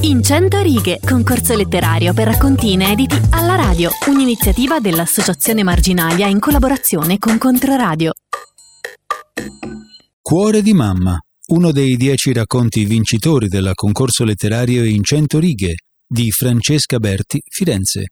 In 100 righe, concorso letterario per racconti inediti alla radio, un'iniziativa dell'Associazione Marginalia in collaborazione con Controradio. Cuore di mamma, uno dei 10 racconti vincitori del concorso letterario In 100 righe di Francesca Berti, Firenze.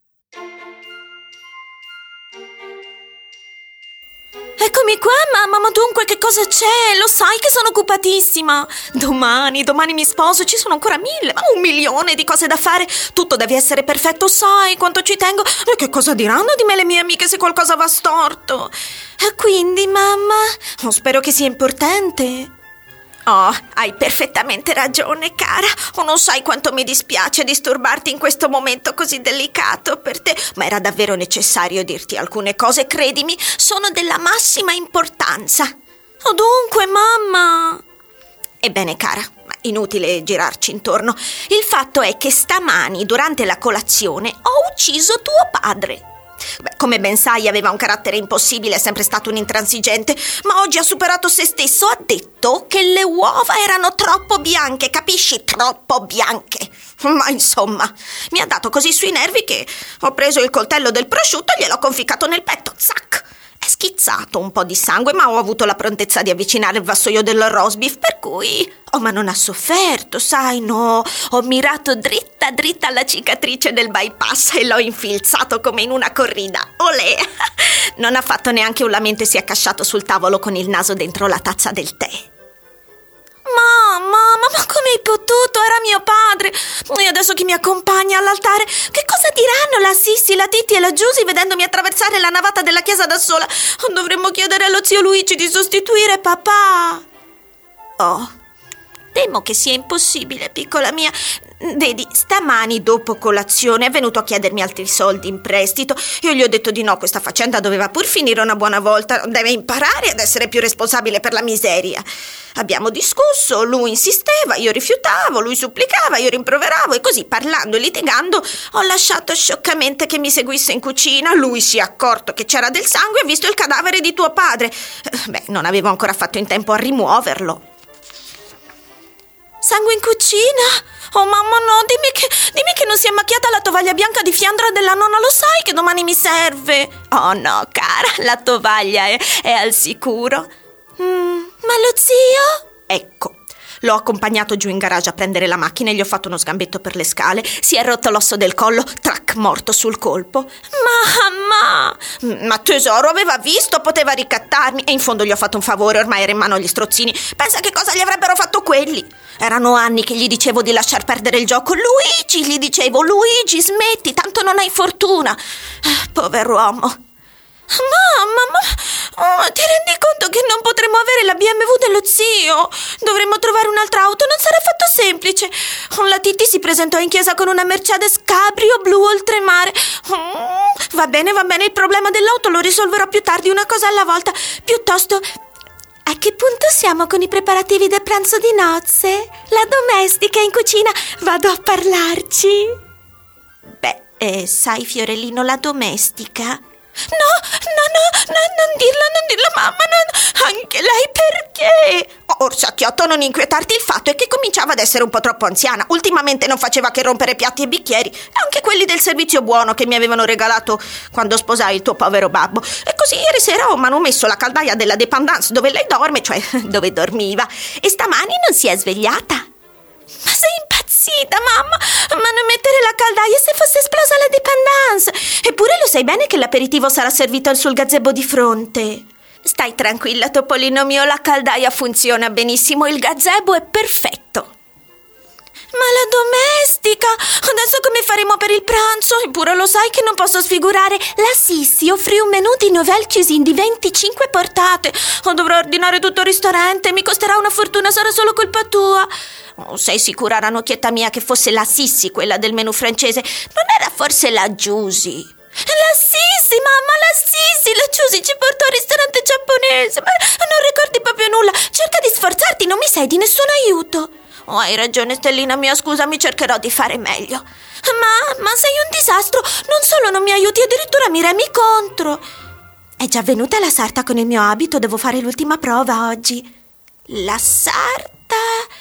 Eccomi qua, mamma, ma dunque che cosa c'è? Lo sai che sono occupatissima. Domani mi sposo, ci sono ancora 1.000, ma 1.000.000 di cose da fare. Tutto deve essere perfetto, sai quanto ci tengo. E che cosa diranno di me le mie amiche se qualcosa va storto? E quindi, mamma, spero che sia importante. Oh, hai perfettamente ragione, cara. Non sai quanto mi dispiace disturbarti in questo momento così delicato per te, ma era davvero necessario dirti alcune cose, credimi, sono della massima importanza. Oh, dunque, mamma. Ebbene, cara, ma inutile girarci intorno. Il fatto è che stamani, durante la colazione, ho ucciso tuo padre. Beh, come ben sai, aveva un carattere impossibile, è sempre stato un intransigente, ma oggi ha superato se stesso. Ha detto che le uova erano troppo bianche, capisci? Troppo bianche. Ma insomma, mi ha dato così sui nervi che ho preso il coltello del prosciutto e gliel'ho conficcato nel petto. Zac! È schizzato un po' di sangue, ma ho avuto la prontezza di avvicinare il vassoio del roast beef, per cui... Oh, ma non ha sofferto, sai, no. Ho mirato dritta alla cicatrice del bypass e l'ho infilzato come in una corrida. Olè! Non ha fatto neanche un lamento e si è accasciato sul tavolo con il naso dentro la tazza del tè. Mamma, ma come hai potuto? Era mio padre. E adesso chi mi accompagna all'altare? Che cosa diranno la Sissi, la Titti e la Giusy vedendomi attraversare la navata della chiesa da sola? Dovremmo chiedere allo zio Luigi di sostituire papà. Oh, temo che sia impossibile, piccola mia. Vedi, stamani dopo colazione è venuto a chiedermi altri soldi in prestito. Io gli ho detto di no, questa faccenda doveva pur finire una buona volta. Deve imparare ad essere più responsabile per la miseria. Abbiamo discusso, lui insisteva, io rifiutavo, lui supplicava, io rimproveravo e così, parlando e litigando, ho lasciato scioccamente che mi seguisse in cucina. Lui si è accorto che c'era del sangue e ha visto il cadavere di tuo padre. Beh, non avevo ancora fatto in tempo a rimuoverlo. Sangue in cucina? Oh mamma no, dimmi che non si è macchiata la tovaglia bianca di Fiandra della nonna, lo sai che domani mi serve. Oh no, cara, la tovaglia è al sicuro. Ma lo zio? Ecco, l'ho accompagnato giù in garage a prendere la macchina e gli ho fatto uno sgambetto per le scale. Si è rotto l'osso del collo, trac, morto sul colpo. Ma tesoro, aveva visto, poteva ricattarmi. E in fondo gli ho fatto un favore, ormai era in mano agli strozzini. Pensa che cosa gli avrebbero fatto quelli. Erano anni che gli dicevo di lasciar perdere il gioco. Luigi, gli dicevo, Luigi, smetti, tanto non hai fortuna. Pover'uomo. Mamma, ti rendi conto che non potremo avere la BMW dello zio? Dovremmo trovare un'altra auto, non sarà affatto semplice. La Titti si presentò in chiesa con una Mercedes Cabrio blu oltremare. Va bene, il problema dell'auto lo risolverò più tardi, una cosa alla volta. Piuttosto, a che punto siamo con i preparativi del pranzo di nozze? La domestica in cucina, vado a parlarci. Beh, sai Fiorellino, la domestica... No, non dirlo, mamma, anche lei perché? Orsacchiotto, non inquietarti, il fatto è che cominciava ad essere un po' troppo anziana. Ultimamente non faceva che rompere piatti e bicchieri, e anche quelli del servizio buono che mi avevano regalato quando sposai il tuo povero babbo. E così ieri sera ho manomesso la caldaia della dépendance dove lei dorme, cioè dove dormiva, e stamani non si è svegliata. Ma sei impazzita, mamma? Ma non mettere la caldaia se fosse esplosa la dépendance. Eppure lo sai bene che l'aperitivo sarà servito sul gazebo di fronte. Stai tranquilla, Topolino mio, la caldaia funziona benissimo, il gazebo è perfetto. Ma la domestica? Adesso come faremo per il pranzo? Eppure lo sai che non posso sfigurare. La Sissi offrì un menù di nouvelle cuisine di 25 portate. Dovrò ordinare tutto il ristorante, mi costerà una fortuna, sarà solo colpa tua. Sei sicura, ranocchietta mia, che fosse la Sissi quella del menù francese? Non era forse la Giusy? La Sissi, mamma, la Sissi! La Giusy ci portò al ristorante giapponese. Ma non ricordi proprio nulla. Cerca di sforzarti, non mi sei di nessun aiuto. Oh, hai ragione, Stellina mia, scusami, cercherò di fare meglio. Ma sei un disastro. Non solo non mi aiuti, addirittura mi remi contro. È già venuta la sarta con il mio abito, devo fare l'ultima prova oggi. La sarta...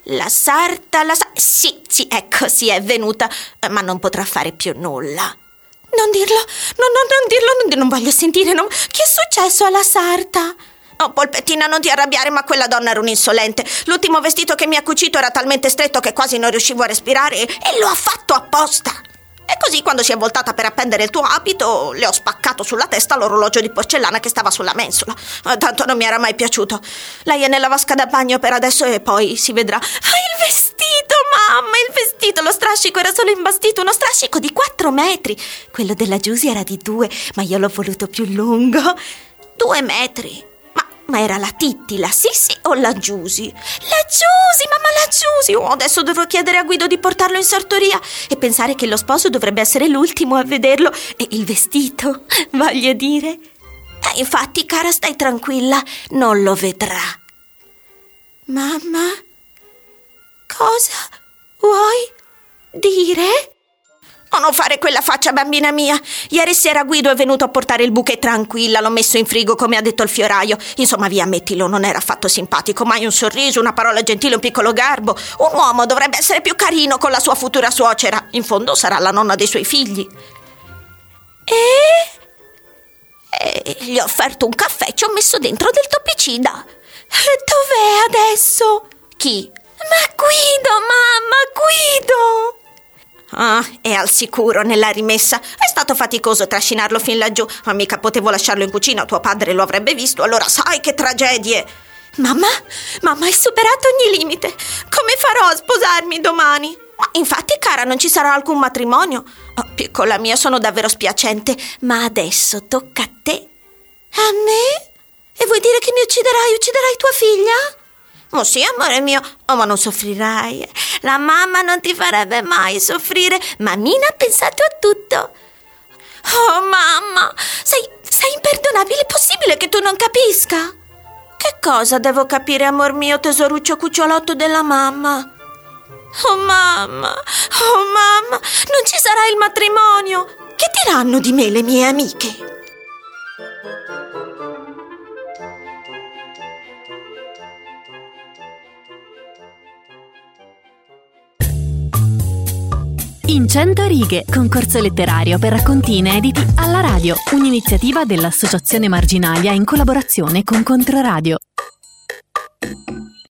La sarta, Sì, ecco, sì, è venuta, ma non potrà fare più nulla. Non dirlo, non voglio sentire, no. Che è successo alla sarta? Oh, Polpettina, non ti arrabbiare, ma quella donna era un'insolente. L'ultimo vestito che mi ha cucito era talmente stretto che quasi non riuscivo a respirare e lo ha fatto apposta. E così, quando si è voltata per appendere il tuo abito, le ho spaccato sulla testa l'orologio di porcellana che stava sulla mensola. Tanto non mi era mai piaciuto. Lei è nella vasca da bagno per adesso e poi si vedrà. Il vestito, mamma, il vestito, lo strascico era solo imbastito, uno strascico di 4 metri. Quello della Giusy era di 2, ma io l'ho voluto più lungo. 2 metri. Ma era la Titti, la Sissi o la Giusy? La Giusy, mamma, la Giusy! Oh, adesso dovrò chiedere a Guido di portarlo in sartoria e pensare che lo sposo dovrebbe essere l'ultimo a vederlo. E il vestito, voglio dire. Infatti, cara, stai tranquilla, non lo vedrà. Mamma, cosa vuoi dire? Oh, non fare quella faccia, bambina mia. Ieri sera Guido è venuto a portare il bouquet tranquilla, l'ho messo in frigo come ha detto il fioraio. Insomma, via, ammettilo, non era affatto simpatico. Mai un sorriso, una parola gentile, un piccolo garbo. Un uomo dovrebbe essere più carino con la sua futura suocera. In fondo sarà la nonna dei suoi figli. E gli ho offerto un caffè e ci ho messo dentro del toppicida. Dov'è adesso? Chi? Ma Guido, mamma, Guido! È al sicuro nella rimessa. È stato faticoso trascinarlo fin laggiù, ma mica potevo lasciarlo in cucina, tuo padre lo avrebbe visto, allora sai che tragedie. Mamma, hai superato ogni limite. Come farò a sposarmi domani? Ma infatti, cara, non ci sarà alcun matrimonio. Oh, piccola mia, sono davvero spiacente, ma adesso tocca a te. A me? E vuoi dire che mi ucciderai tua figlia? Oh sì, amore mio, ma non soffrirai. La mamma non ti farebbe mai soffrire. Mammina ha pensato a tutto. Oh mamma, sei imperdonabile, è possibile che tu non capisca? Che cosa devo capire, amor mio, tesoruccio cucciolotto della mamma? Oh mamma, non ci sarà il matrimonio. Che diranno di me le mie amiche? In 100 righe, concorso letterario per racconti inediti alla radio, un'iniziativa dell'Associazione Marginalia in collaborazione con Controradio.